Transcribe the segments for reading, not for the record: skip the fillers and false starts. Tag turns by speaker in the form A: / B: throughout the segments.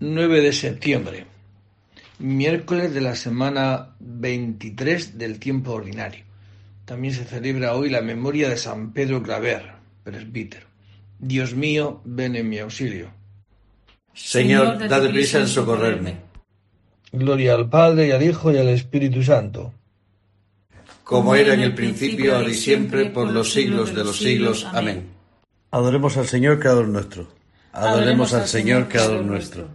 A: 9 de septiembre, miércoles de la semana 23 del tiempo ordinario. También se celebra hoy la memoria de San Pedro Claver, presbítero. Dios mío, ven en mi auxilio.
B: Señor, dad prisa en socorrerme.
A: Gloria al Padre, y al Hijo, y al Espíritu Santo.
B: Como era en el principio, ahora y siempre, por los siglos de los siglos. Amén.
C: Adoremos al Señor, Creador nuestro.
B: Adoremos al Señor, Creador nuestro.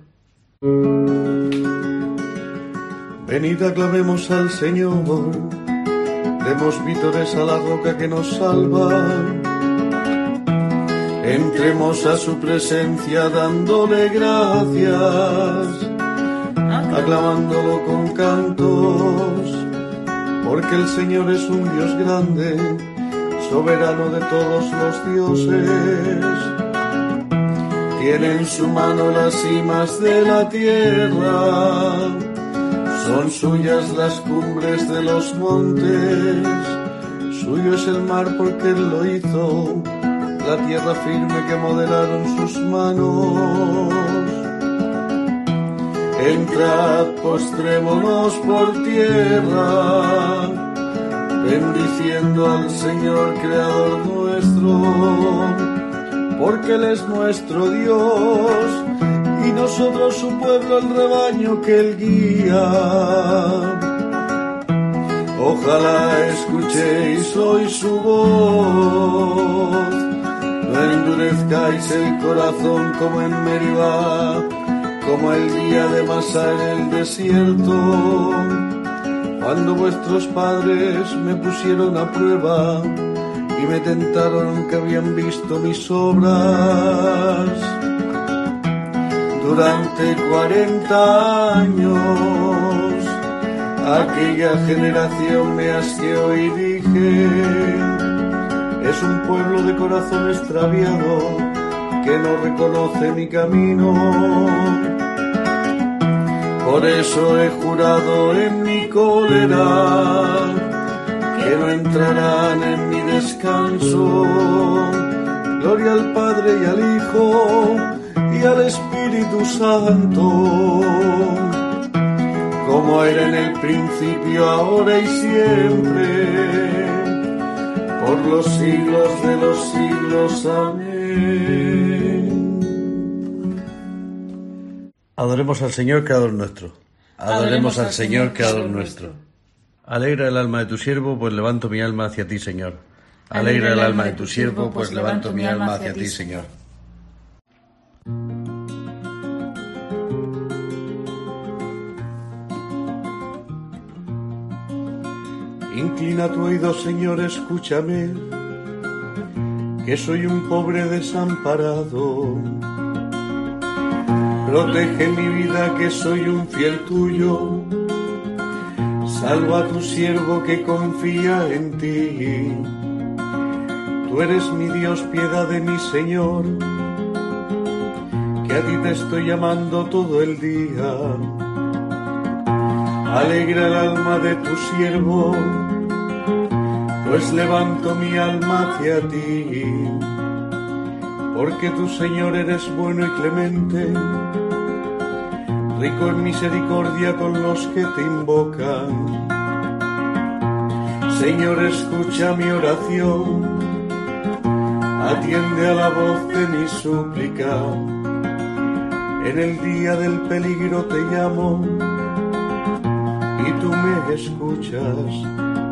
C: Venid, aclamemos al Señor. Demos vítores a la roca que nos salva. Entremos a su presencia dándole gracias, aclamándolo con cantos, porque el Señor es un Dios grande, soberano de todos los dioses. Tiene en su mano las cimas de la tierra, son suyas las cumbres de los montes, suyo es el mar porque Él lo hizo, la tierra firme que modelaron sus manos. Entrad, postrémonos por tierra, bendiciendo al Señor Creador nuestro, porque Él es nuestro Dios, y nosotros su pueblo, el rebaño que Él guía. Ojalá escuchéis hoy su voz, no endurezcáis el corazón como en Meribá, como el día de Masá en el desierto, cuando vuestros padres me pusieron a prueba y me tentaron aunque habían visto mis obras. Durante 40 años aquella generación me asqueó y dije: es un pueblo de corazón extraviado que no reconoce mi camino. Por eso he jurado en mi cólera que no entrarán en mi descanso. Gloria al Padre y al Hijo y al Espíritu Santo, como era en el principio, ahora y siempre, por los siglos de los siglos. Amén. Adoremos al Señor, Creador nuestro.
B: Adoremos al Señor, Creador nuestro.
C: Alegra el alma de tu siervo, pues levanto mi alma hacia ti, Señor.
B: Alegra el alma de tu siervo, pues levanto mi alma hacia ti, Señor.
C: Inclina tu oído, Señor, escúchame, que soy un pobre desamparado. Protege mi vida, que soy un fiel tuyo. Salva a tu siervo que confía en ti. Tú eres mi Dios, piedad de mi Señor, que a ti te estoy llamando todo el día. Alegra el alma de tu siervo, pues levanto mi alma hacia ti. Porque tú, Señor, eres bueno y clemente, rico en misericordia con los que te invocan. Señor, escucha mi oración, atiende a la voz de mi súplica. En el día del peligro te llamo y tú me escuchas.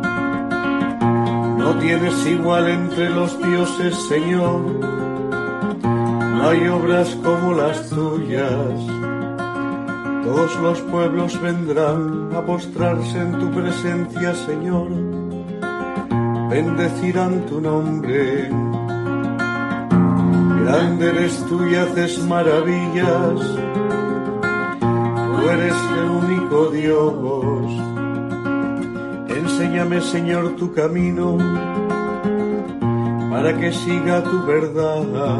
C: No tienes igual entre los dioses, Señor, no hay obras como las tuyas. Todos los pueblos vendrán a postrarse en tu presencia, Señor, bendecirán tu nombre. Grande eres tú y haces maravillas, tú eres el único Dios. Enséñame, Señor, tu camino, para que siga tu verdad.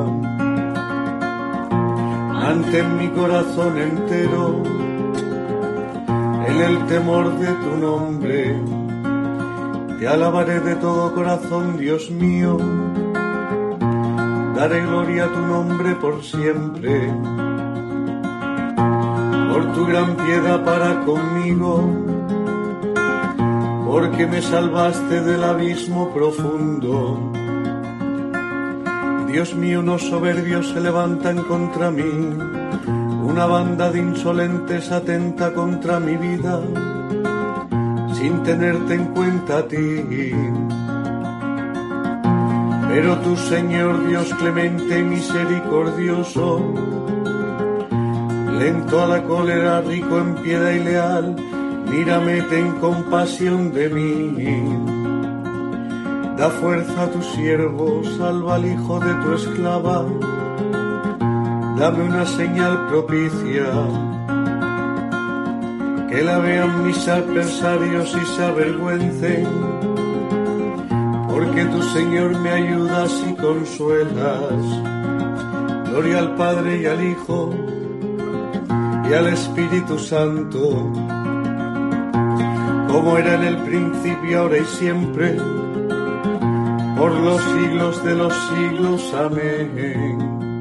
C: Mantén mi corazón entero en el temor de tu nombre. Te alabaré de todo corazón, Dios mío. Daré gloria a tu nombre por siempre. tu gran piedad para conmigo, porque me salvaste del abismo profundo. Dios mío, unos soberbios se levantan contra mí, una banda de insolentes atenta contra mi vida, sin tenerte en cuenta a ti. Pero tú, Señor Dios clemente y misericordioso, lento a la cólera, rico en piedad y leal, mírame, ten compasión de mí. Da fuerza a tu siervo, salva al hijo de tu esclava, dame una señal propicia, que la vean mis adversarios y se avergüencen, porque tú, Señor, me ayudas y consuelas. Gloria al Padre y al Hijo y al Espíritu Santo, como era en el principio, ahora y siempre, por los siglos de los siglos. Amén.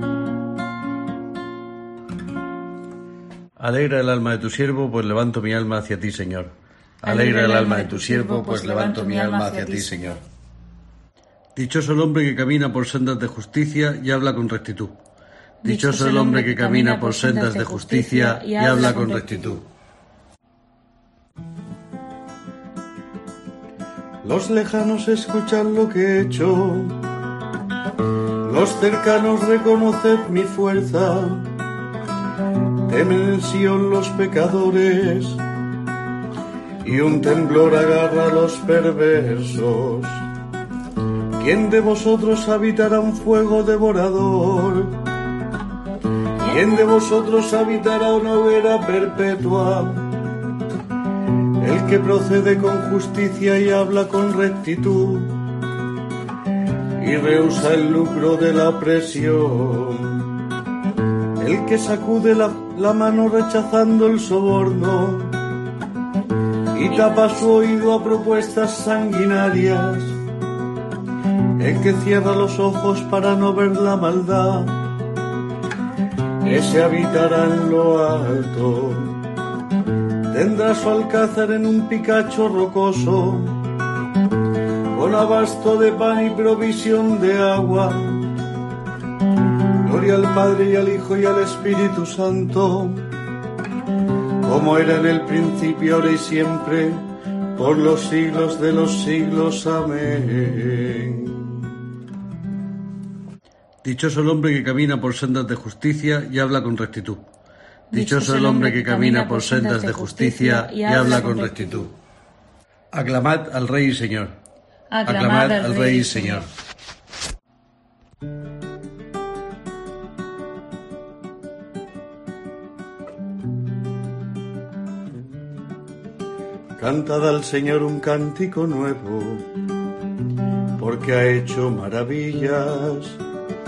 B: Alegra el alma de tu siervo, pues levanto mi alma hacia ti, Señor. Alegra el alma de tu siervo, pues levanto mi alma hacia ti, Señor. Dichoso el hombre que camina por sendas de justicia y habla con rectitud. Dichoso el hombre que camina por sendas de justicia y habla con rectitud.
C: Los lejanos escuchan lo que he hecho, los cercanos reconoced mi fuerza. Temen en Sion los pecadores, y un temblor agarra a los perversos. ¿Quién de vosotros habitará un fuego devorador? ¿Quién de vosotros habitará una hoguera perpetua? El que procede con justicia y habla con rectitud, y rehúsa el lucro de la opresión. El que sacude la mano rechazando el soborno, y tapa su oído a propuestas sanguinarias. El que cierra los ojos para no ver la maldad, ese habitará en lo alto. Tendrá su alcázar en un picacho rocoso, con abasto de pan y provisión de agua. Gloria al Padre y al Hijo y al Espíritu Santo, como era en el principio, ahora y siempre, por los siglos de los siglos. Amén.
B: Dichoso el hombre que camina por sendas de justicia y habla con rectitud. Dichoso el hombre que camina por sendas de justicia y habla con rectitud. Aclamad al Rey y Señor. Aclamad al Rey y Señor.
C: Cantad al Señor un cántico nuevo, porque ha hecho maravillas.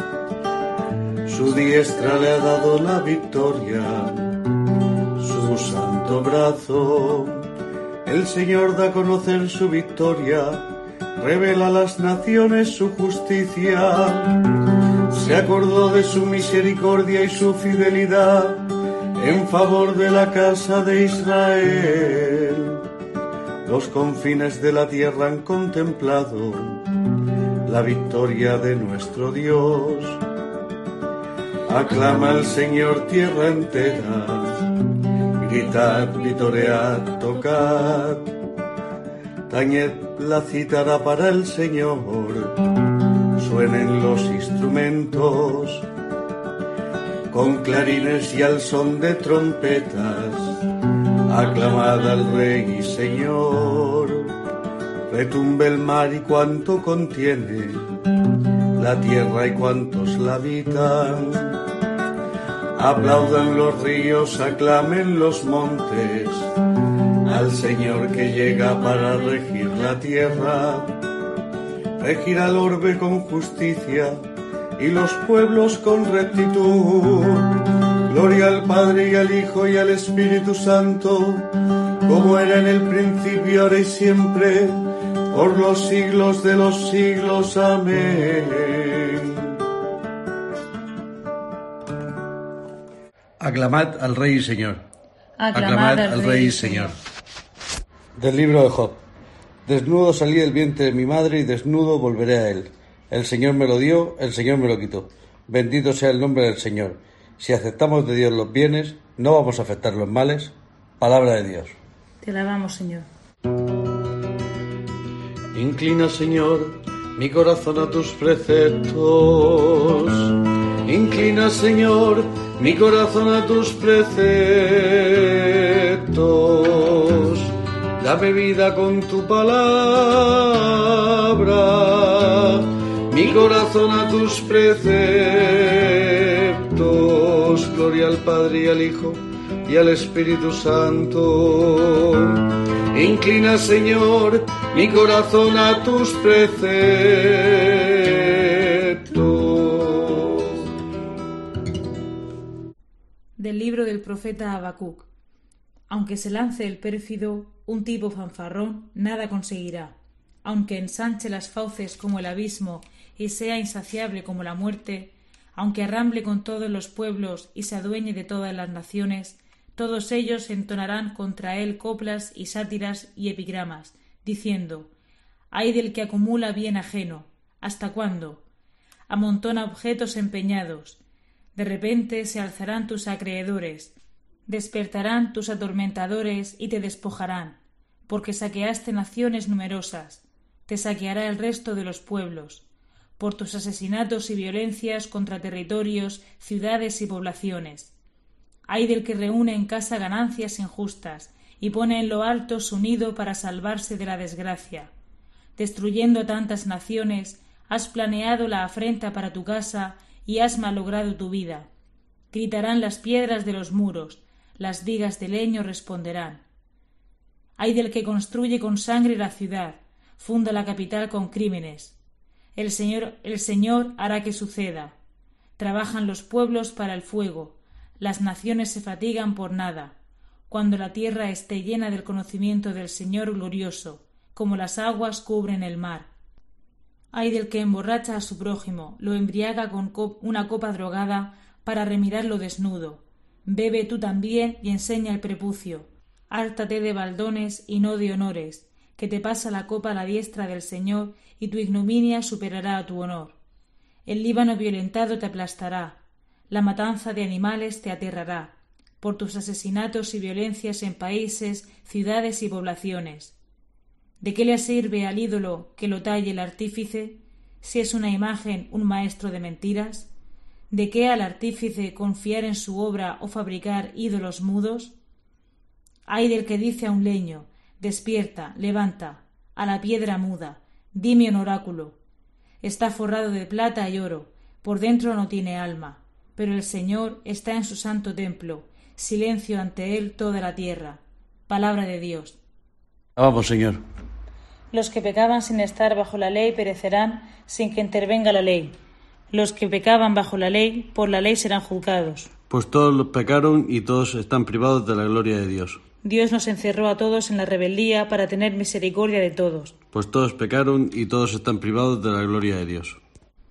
C: Su diestra le ha dado la victoria, su santo brazo. El Señor da a conocer su victoria, revela a las naciones su justicia. Se acordó de su misericordia y su fidelidad en favor de la casa de Israel. Los confines de la tierra han contemplado la victoria de nuestro Dios. Aclama al Señor tierra entera, gritad, vitoread, tocad, tañed la cítara para el Señor, suenen los instrumentos, con clarines y al son de trompetas, aclamad al Rey y Señor, retumbe el mar y cuanto contiene, la tierra y cuantos la habitan. Aplaudan los ríos, aclamen los montes, al Señor que llega para regir la tierra. Regirá el orbe con justicia y los pueblos con rectitud. Gloria al Padre y al Hijo y al Espíritu Santo, como era en el principio, ahora y siempre, por los siglos de los siglos. Amén.
B: Aclamad al Rey y Señor.
D: Aclamad al Rey y Señor.
B: Del libro de Job. Desnudo salí del vientre de mi madre y desnudo volveré a él. El Señor me lo dio, el Señor me lo quitó. Bendito sea el nombre del Señor. Si aceptamos de Dios los bienes, no vamos a aceptar los males. Palabra de Dios.
D: Te alabamos, Señor.
C: Inclina, Señor, mi corazón a tus preceptos. Inclina, Señor, mi corazón a tus preceptos. Dame vida con tu palabra, mi corazón a tus preceptos. Gloria al Padre y al Hijo y al Espíritu Santo. Inclina, Señor, mi corazón a tus preceptos.
D: Del libro del profeta Habacuc. Aunque se lance el pérfido, un tipo fanfarrón, nada conseguirá. Aunque ensanche las fauces como el abismo y sea insaciable como la muerte, aunque arramble con todos los pueblos y se adueñe de todas las naciones, todos ellos entonarán contra él coplas y sátiras y epigramas, diciendo: «Ay del que acumula bien ajeno, ¿hasta cuándo? Amontona objetos empeñados. De repente se alzarán tus acreedores, despertarán tus atormentadores y te despojarán, porque saqueaste naciones numerosas, te saqueará el resto de los pueblos, por tus asesinatos y violencias contra territorios, ciudades y poblaciones. Ay del que reúne en casa ganancias injustas y pone en lo alto su nido para salvarse de la desgracia. Destruyendo tantas naciones, has planeado la afrenta para tu casa y has malogrado tu vida. Gritarán las piedras de los muros, las vigas de leño responderán. Ay del que construye con sangre la ciudad, funda la capital con crímenes. El Señor hará que suceda. Trabajan los pueblos para el fuego, las naciones se fatigan por nada, cuando la tierra esté llena del conocimiento del Señor glorioso, como las aguas cubren el mar. Ay del que emborracha a su prójimo, lo embriaga con una copa drogada para remirarlo desnudo. Bebe tú también y enseña el prepucio. Hártate de baldones y no de honores, que te pasa la copa a la diestra del Señor y tu ignominia superará a tu honor. El Líbano violentado te aplastará, la matanza de animales te aterrará, por tus asesinatos y violencias en países, ciudades y poblaciones. ¿De qué le sirve al ídolo que lo talle el artífice, si es una imagen un maestro de mentiras? ¿De qué al artífice confiar en su obra o fabricar ídolos mudos? Ay del que dice a un leño: despierta, levanta, a la piedra muda, dime un oráculo. Está forrado de plata y oro, por dentro no tiene alma, pero el Señor está en su santo templo, silencio ante él toda la tierra. Palabra de Dios.
B: Vamos, Señor.
D: Los que pecaban sin estar bajo la ley perecerán sin que intervenga la ley. Los que pecaban bajo la ley, por la ley serán juzgados.
B: Pues todos los pecaron y todos están privados de la gloria de Dios.
D: Dios nos encerró a todos en la rebeldía para tener misericordia de todos.
B: Pues todos pecaron y todos están privados de la gloria de Dios.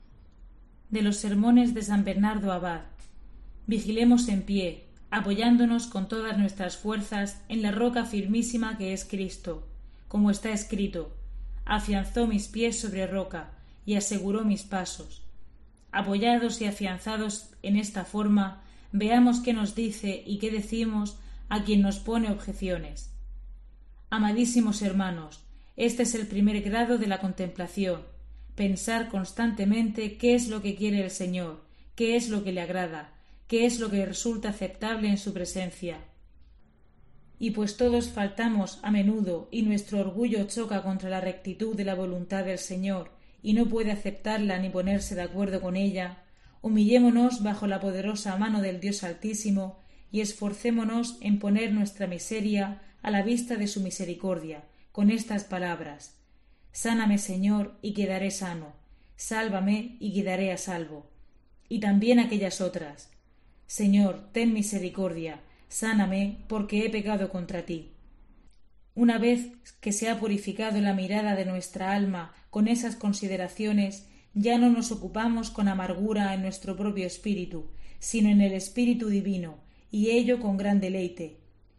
D: De los sermones de San Bernardo Abad. Vigilemos en pie, apoyándonos con todas nuestras fuerzas en la roca firmísima que es Cristo. Como está escrito: afianzó mis pies sobre roca y aseguró mis pasos. Apoyados y afianzados en esta forma, veamos qué nos dice y qué decimos a quien nos pone objeciones. Amadísimos hermanos, este es el primer grado de la contemplación: pensar constantemente qué es lo que quiere el Señor, qué es lo que le agrada, qué es lo que resulta aceptable en su presencia. Y pues todos faltamos a menudo y nuestro orgullo choca contra la rectitud de la voluntad del Señor y no puede aceptarla ni ponerse de acuerdo con ella, humillémonos bajo la poderosa mano del Dios Altísimo y esforcémonos en poner nuestra miseria a la vista de su misericordia, con estas palabras: sáname, Señor, y quedaré sano, sálvame y quedaré a salvo. Y también aquellas otras: Señor, ten misericordia, sáname, porque he pecado contra ti. Una vez que se ha purificado la mirada de nuestra alma con esas consideraciones, ya no nos ocupamos con amargura en nuestro propio espíritu, sino en el Espíritu Divino, y ello con gran deleite.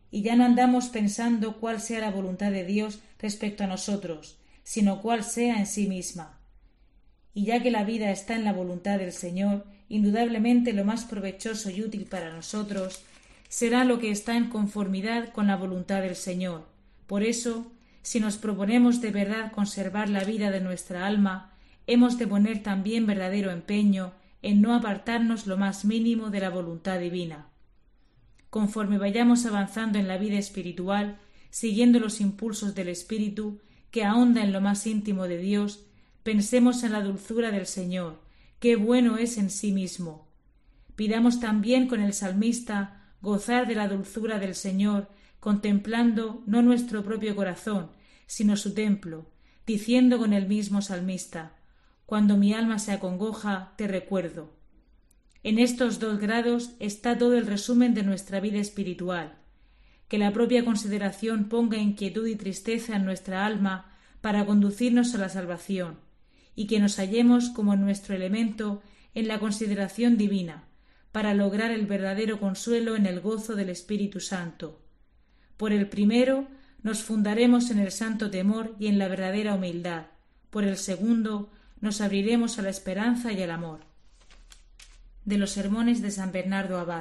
D: y ya no andamos pensando cuál sea la voluntad de Dios respecto a nosotros, sino cuál sea en sí misma. Y ya que la vida está en la voluntad del Señor, indudablemente lo más provechoso y útil para nosotros será lo que está en conformidad con la voluntad del Señor. Por eso, si nos proponemos de verdad conservar la vida de nuestra alma, hemos de poner también verdadero empeño en no apartarnos lo más mínimo de la voluntad divina. Conforme vayamos avanzando en la vida espiritual, siguiendo los impulsos del Espíritu, que ahonda en lo más íntimo de Dios, pensemos en la dulzura del Señor, qué bueno es en sí mismo. Pidamos también con el salmista gozar de la dulzura del Señor, contemplando no nuestro propio corazón, sino su templo, diciendo con el mismo salmista: cuando mi alma se acongoja, te recuerdo. En estos 2 grados está todo el resumen de nuestra vida espiritual. Que la propia consideración ponga inquietud y tristeza en nuestra alma para conducirnos a la salvación, y que nos hallemos como en nuestro elemento en la consideración divina, para lograr el verdadero consuelo en el gozo del Espíritu Santo. Por el primero nos fundaremos en el santo temor y en la verdadera humildad. Por el segundo nos abriremos a la esperanza y al amor. De los sermones de San Bernardo Abad.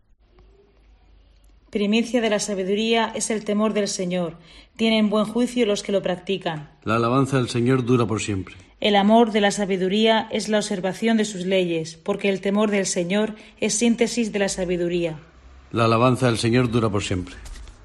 D: Primicia de la sabiduría es el temor del Señor. Tienen buen juicio los que lo practican.
B: La alabanza del Señor dura por siempre.
D: El amor de la sabiduría es la observación de sus leyes, porque el temor del Señor es síntesis de la sabiduría.
B: La alabanza del Señor dura por siempre.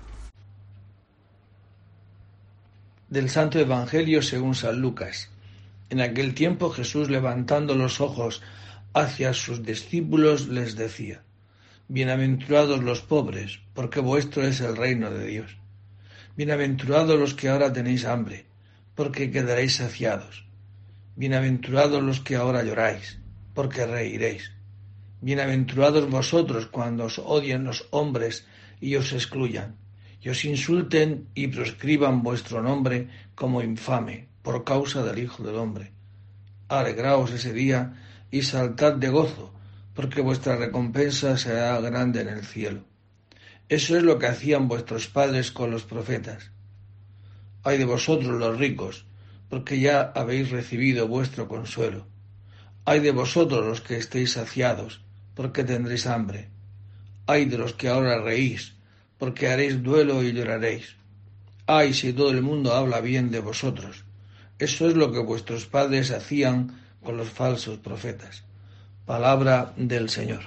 A: Del Santo Evangelio según San Lucas. En aquel tiempo Jesús, levantando los ojos hacia sus discípulos, les decía: bienaventurados los pobres, porque vuestro es el reino de Dios. Bienaventurados los que ahora tenéis hambre, porque quedaréis saciados. Bienaventurados los que ahora lloráis, porque reiréis. Bienaventurados vosotros cuando os odien los hombres y os excluyan, y os insulten y proscriban vuestro nombre como infame por causa del Hijo del Hombre. Alegraos ese día y saltad de gozo, porque vuestra recompensa será grande en el cielo. Eso es lo que hacían vuestros padres con los profetas. Ay de vosotros los ricos, porque ya habéis recibido vuestro consuelo. Ay de vosotros los que estéis saciados, porque tendréis hambre. Ay de los que ahora reís, porque haréis duelo y lloraréis. Ay si todo el mundo habla bien de vosotros. Eso es lo que vuestros padres hacían con los falsos profetas. Palabra del Señor.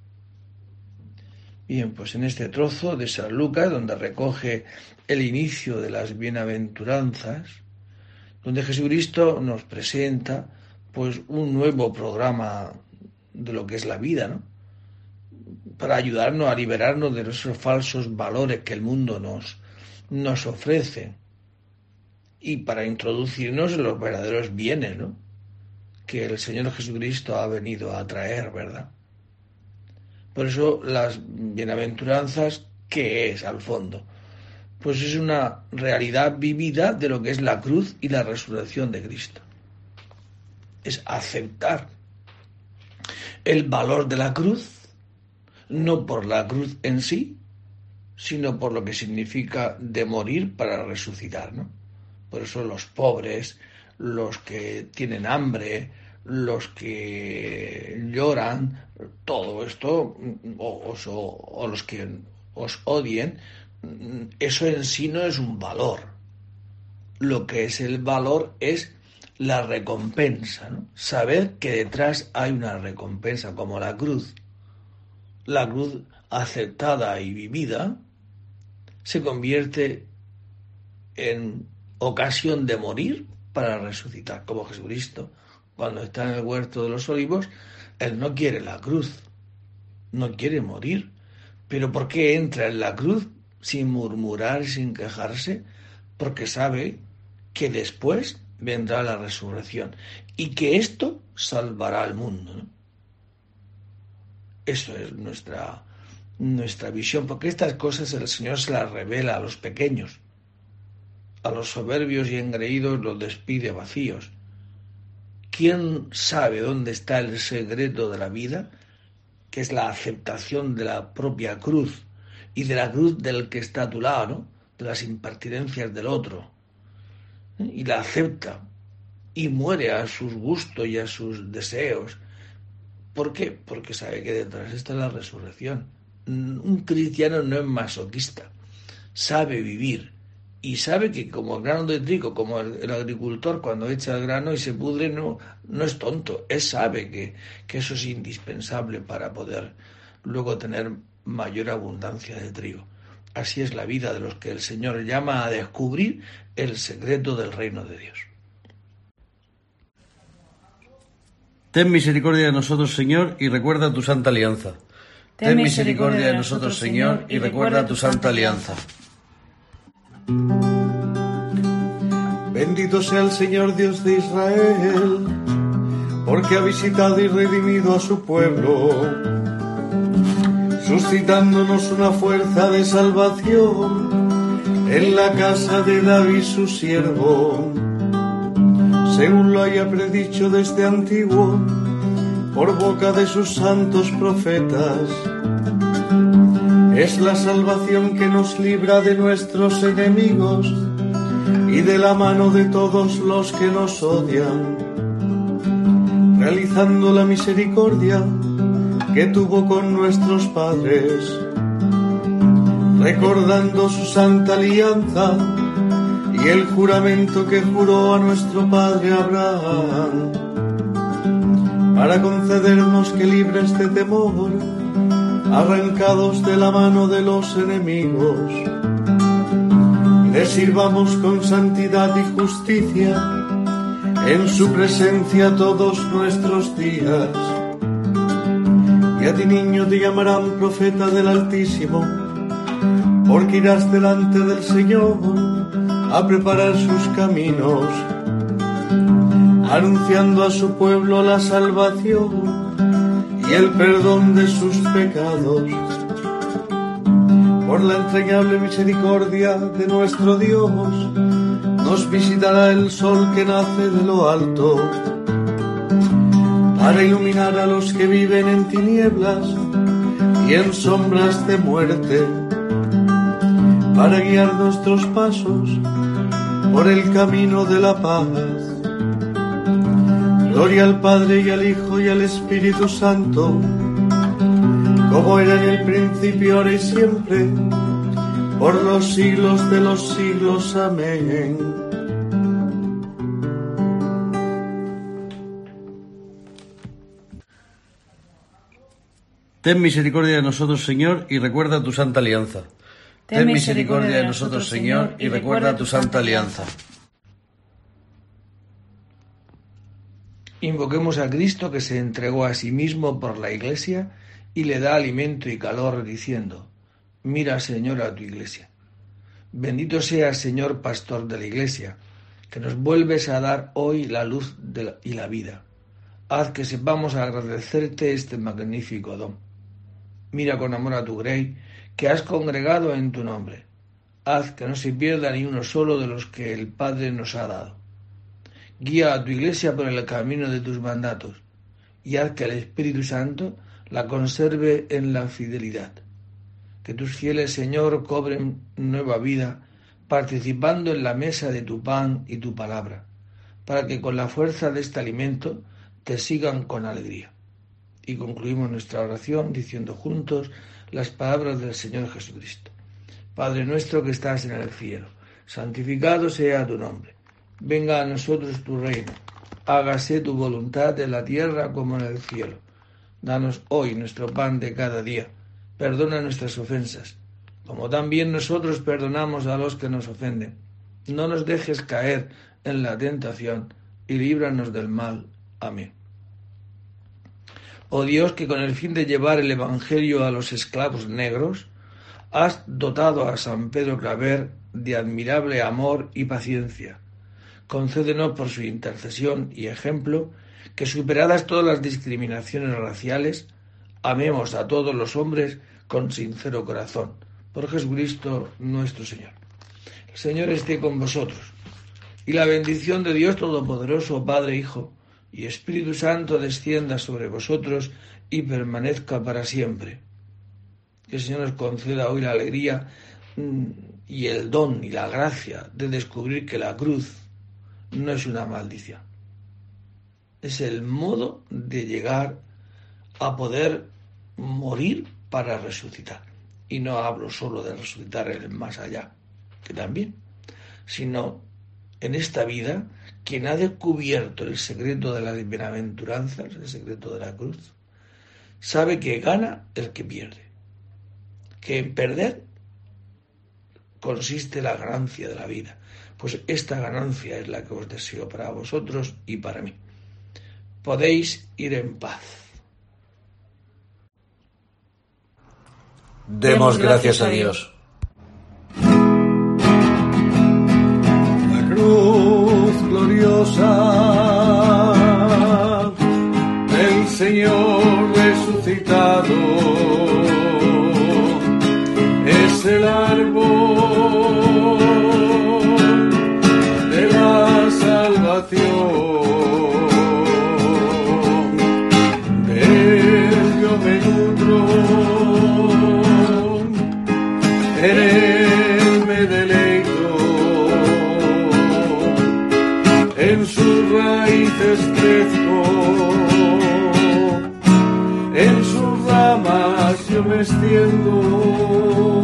A: Bien, pues en este trozo de San Lucas, donde recoge el inicio de las bienaventuranzas, donde Jesucristo nos presenta pues un nuevo programa de lo que es la vida, ¿no? Para ayudarnos a liberarnos de esos falsos valores que el mundo nos ofrece y para introducirnos en los verdaderos bienes, ¿no?, que el Señor Jesucristo ha venido a traer, ¿verdad? Por eso las bienaventuranzas, ¿qué es al fondo? Pues es una realidad vivida de lo que es la cruz y la resurrección de Cristo. Es aceptar el valor de la cruz, no por la cruz en sí, sino por lo que significa de morir para resucitar, ¿no? Por eso los pobres, los que tienen hambre, los que lloran, todo esto, o los que os odien, eso en sí no es un valor. Lo que es el valor es la recompensa, ¿no? Saber que detrás hay una recompensa, como la cruz. La cruz aceptada y vivida se convierte en ocasión de morir para resucitar, como Jesucristo. Cuando está en el huerto de los olivos, Él no quiere la cruz, no quiere morir. ¿Pero por qué entra en la cruz sin murmurar, sin quejarse? Porque sabe que después vendrá la resurrección y que esto salvará al mundo, ¿no? Eso es nuestra visión, porque estas cosas el Señor se las revela a los pequeños. A los soberbios y engreídos los despide vacíos. ¿Quién sabe dónde está el secreto de la vida? Que es la aceptación de la propia cruz y de la cruz del que está a tu lado, ¿no? De las impertinencias del otro, y la acepta y muere a sus gustos y a sus deseos. ¿Por qué? Porque sabe que detrás está la resurrección. Un cristiano no es masoquista, sabe vivir y sabe que como el grano de trigo, como el agricultor cuando echa el grano y se pudre, no es tonto, él sabe que eso es indispensable para poder luego tener mayor abundancia de trigo. Así es la vida de los que el Señor llama a descubrir el secreto del reino de Dios.
B: Ten misericordia de nosotros, Señor, y recuerda tu santa alianza. Ten misericordia de nosotros, Señor, y recuerda tu santa alianza.
C: Bendito sea el Señor Dios de Israel, porque ha visitado y redimido a su pueblo, suscitándonos una fuerza de salvación en la casa de David su siervo, según lo haya predicho desde antiguo por boca de sus santos profetas. Es la salvación que nos libra de nuestros enemigos y de la mano de todos los que nos odian, realizando la misericordia que tuvo con nuestros padres, recordando su santa alianza y el juramento que juró a nuestro padre Abraham, para concedernos que libres de temor, arrancados de la mano de los enemigos, le sirvamos con santidad y justicia en su presencia todos nuestros días. Y a ti, niño, te llamarán profeta del Altísimo, porque irás delante del Señor a preparar sus caminos, anunciando a su pueblo la salvación y el perdón de sus pecados. Por la entrañable misericordia de nuestro Dios, nos visitará el sol que nace de lo alto, para iluminar a los que viven en tinieblas y en sombras de muerte, para guiar nuestros pasos por el camino de la paz. Gloria al Padre y al Hijo y al Espíritu Santo, como era en el principio, ahora y siempre, por los siglos de los siglos. Amén.
B: Ten misericordia de nosotros, Señor, y recuerda tu santa alianza. Ten misericordia de nosotros, Señor, y recuerda tu santa alianza.
A: Invoquemos a Cristo, que se entregó a sí mismo por la Iglesia y le da alimento y calor, diciendo: mira, Señor, a tu Iglesia. Bendito seas, Señor, pastor de la Iglesia, que nos vuelves a dar hoy la luz y la vida. Haz que sepamos agradecerte este magnífico don. Mira con amor a tu Grey, que has congregado en tu nombre. Haz que no se pierda ni uno solo de los que el Padre nos ha dado. Guía a tu Iglesia por el camino de tus mandatos, y haz que el Espíritu Santo la conserve en la fidelidad. Que tus fieles, Señor, cobren nueva vida, participando en la mesa de tu pan y tu palabra, para que con la fuerza de este alimento te sigan con alegría. Y concluimos nuestra oración diciendo juntos las palabras del Señor Jesucristo. Padre nuestro que estás en el cielo, santificado sea tu nombre. Venga a nosotros tu reino. Hágase tu voluntad en la tierra como en el cielo. Danos hoy nuestro pan de cada día. Perdona nuestras ofensas, como también nosotros perdonamos a los que nos ofenden. No nos dejes caer en la tentación y líbranos del mal. Amén. Oh Dios, que con el fin de llevar el Evangelio a los esclavos negros, has dotado a San Pedro Claver de admirable amor y paciencia. Concédenos por su intercesión y ejemplo que, superadas todas las discriminaciones raciales, amemos a todos los hombres con sincero corazón. Por Jesucristo nuestro Señor. El Señor esté con vosotros, y la bendición de Dios Todopoderoso, Padre, Hijo y Espíritu Santo, descienda sobre vosotros y permanezca para siempre. Que el Señor nos conceda hoy la alegría y el don y la gracia de descubrir que la cruz no es una maldición. Es el modo de llegar a poder morir para resucitar. Y no hablo solo de resucitar en el más allá, que también, sino en esta vida, quien ha descubierto el secreto de las bienaventuranzas, el secreto de la cruz, sabe que gana el que pierde, que en perder consiste la ganancia de la vida. Pues esta ganancia es la que os deseo para vosotros y para mí. Podéis ir en paz.
B: Demos gracias a Dios.
C: La cruz gloriosa del Señor resucitado es el árbol de la salvación. De él yo me nutro, en él me deleito, en sus raíces crezco, en sus ramas yo me extiendo.